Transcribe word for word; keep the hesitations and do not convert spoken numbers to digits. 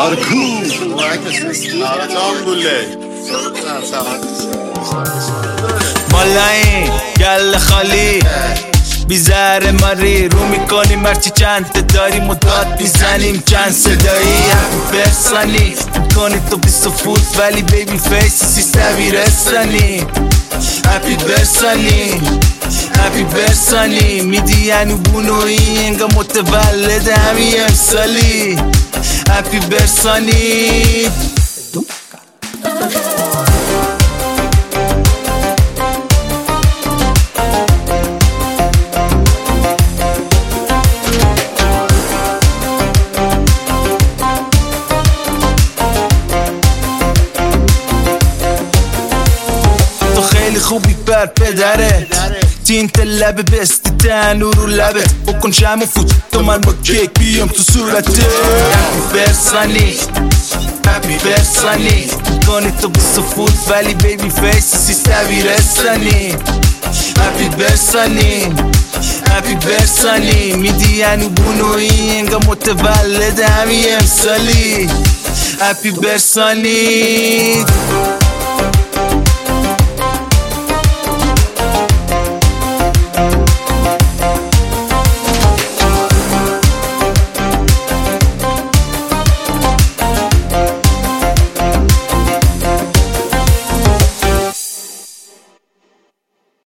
آرکو آرکو مالایی گل خالی بیزاره ماری رو میکنیم مرچی چند داریم و داد بیزنیم چند صدایی هپی برسانی میکنی تو بیست فوت ولی بیبی فیس سیستوی رسانی هپی برسانی هپی برسانی میدی یعنی بونوی انگا متولد همین امسالی هپی برسانی خیلی خوبی بر پدرت تینت لبه بستی تنو رو لبت بکن شم و فوت تو من با کیک بیام تو صورتت هپی برسانی هپی برسانی میکنی تو بیست فوت ولی بیبی فیس سیستوی رسانی هپی برسانی هپی برسانی میدی یعنی بونوی انگا متولد همین امسالی هپی برسانی